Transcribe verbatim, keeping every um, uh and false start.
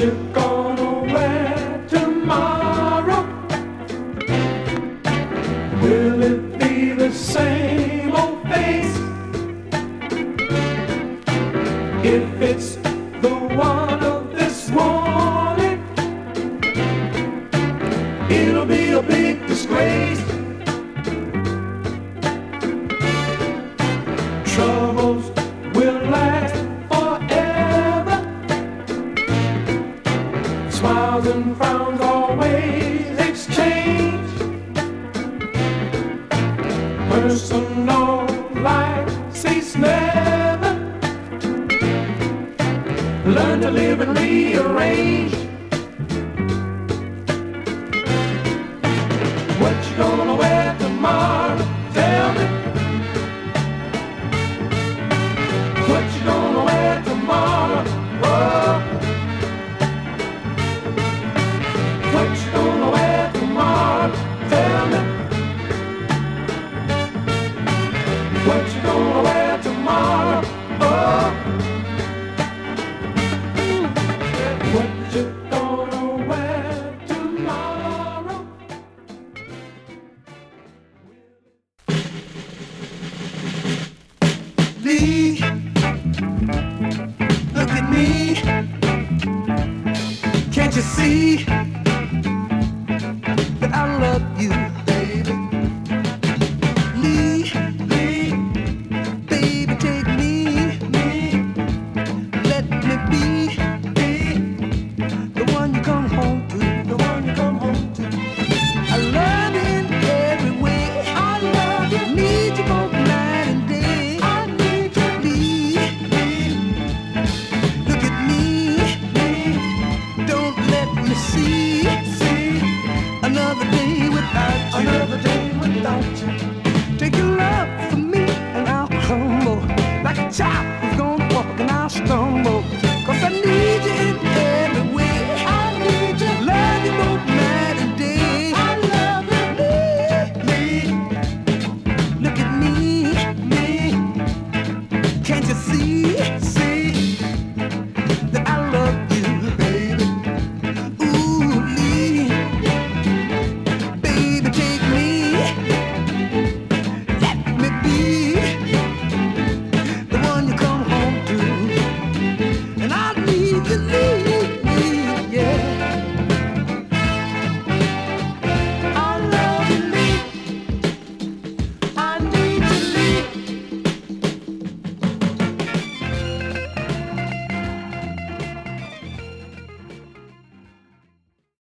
you gonna wear tomorrow? Will it be the same old face? If it's the one of this morning, it'll be a big disgrace. Troubles will last forever. Smiles and frowns always exchange. Personal life cease never. Learn to live and rearrange. What you gonna wear tomorrow? Tell me. What you gonna wear tomorrow? Oh. What you gonna wear tomorrow? Tell me. What you gonna wear tomorrow? Oh. What you gonna wear tomorrow? Lee, look at me. Can't you see that I love you?